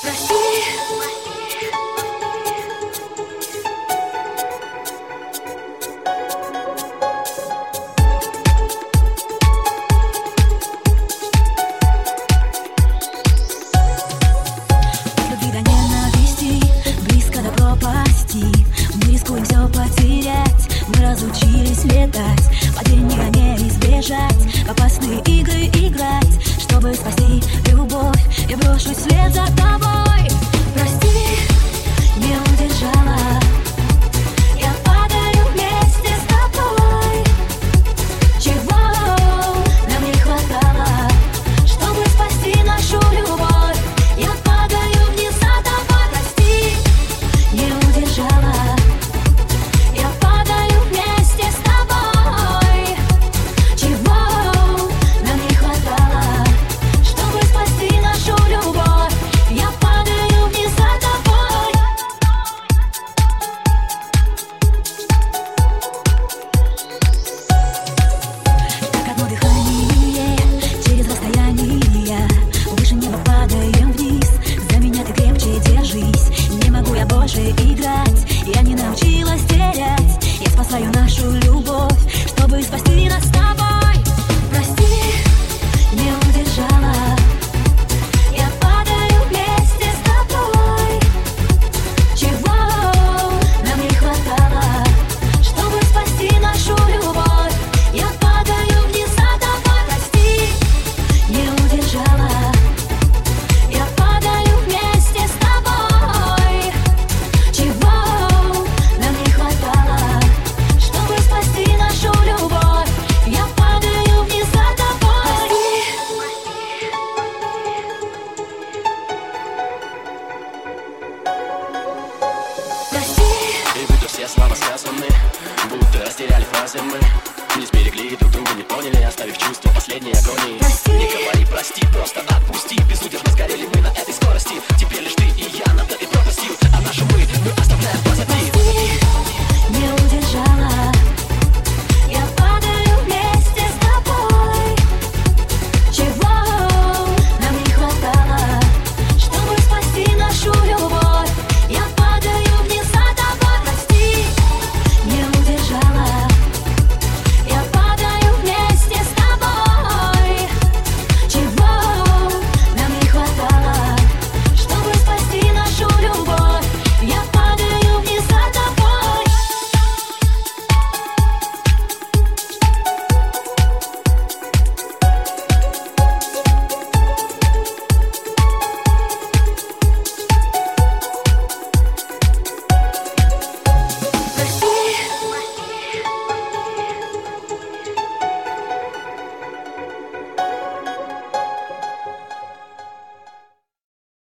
Мы рискуем все потерять, мы разучились летать, падения не избежать, в опасные игры играть. Чтобы спасти любовь, я брошусь вслед за тобой. Прости, не удержала, я падаю вместе с тобой. Чего нам не хватало, чтобы спасти нашу любовь? Я падаю вниз за тобой. Прости, не удержала, я падаю вместе с тобой. Чего нам не хватало, чтобы спасти нашу любовь? Я падаю вниз за тобой. Как одно дыхание через расстояние, выше неба падаем вниз. За меня ты крепче держись, не могу я больше играть. Я не научилась терять, я спасаю нашу любовь, чтобы спасти нас с тобой. Прости, не удержала, я падаю вместе с тобой. Чего нам не хватало, чтобы спасти нашу любовь? Я падаю вниз за тобой. Прости, не удержала, я падаю вместе с тобой. Чего нам не хватало, чтобы спасти нашу любовь? Я падаю вниз за тобой. Прости. И будто все слова сказаны, будто растеряли фразы мы. Не сберегли друг друга, не поняли, оставив чувства последней агонии. Прости. Не говори прости, просто отпусти, безудержно сгоря.